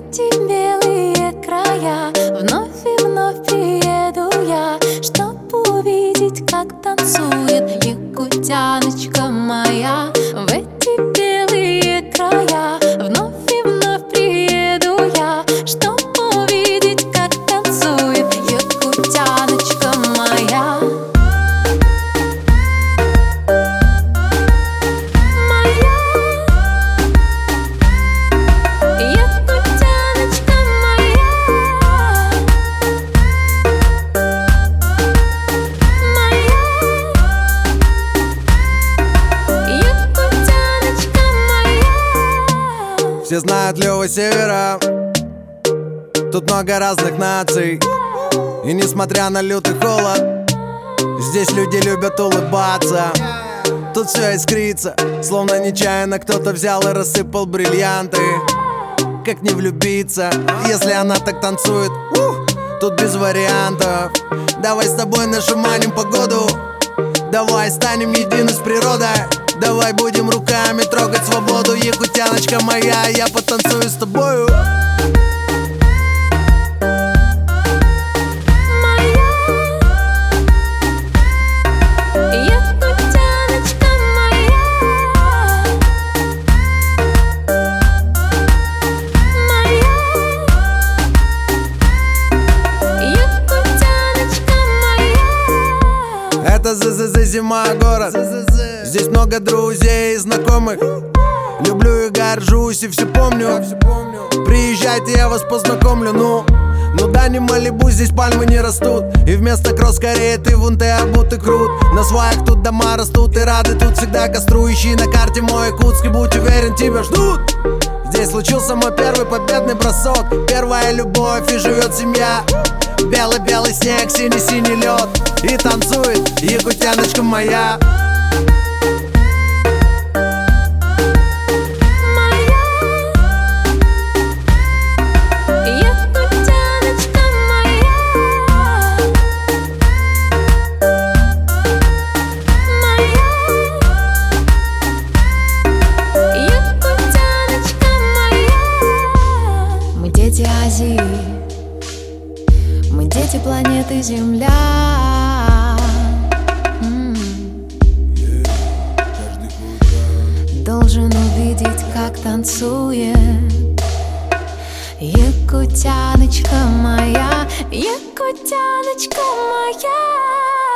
эти белые края вновь и вновь приеду я, чтоб увидеть, как танцует якутяночка моя. В эти белые края вновь и вновь приеду я, чтоб увидеть, как танцует якутяночка моя. Все знают Лёва Севера, тут много разных наций. И несмотря на лютый холод, здесь люди любят улыбаться. Тут все искрится, словно нечаянно кто-то взял и рассыпал бриллианты. Как не влюбиться, если она так танцует? Тут без вариантов. Давай с тобой нашуманим погоду, давай станем едины с природой. Давай будем руками трогать свободу, якутяночка моя, я потанцую с тобою. Это зима, город. Здесь много друзей и знакомых. Люблю и горжусь, и все помню. Приезжайте, я вас познакомлю. Ну да, не Малибу, здесь пальмы не растут. И вместо кросс корея ты вон ты обутый крут. На сваях тут дома растут, и рады тут всегда костру. Ищи на карте мой Якутский, будь уверен, тебя ждут. Здесь случился мой первый победный бросок, первая любовь, и живет семья. Белый-белый снег, синий-синий лед, и танцует якутяночка моя. Дети Азии, мы дети планеты Земля. Должен увидеть, как танцует якутяночка моя, якутяночка моя.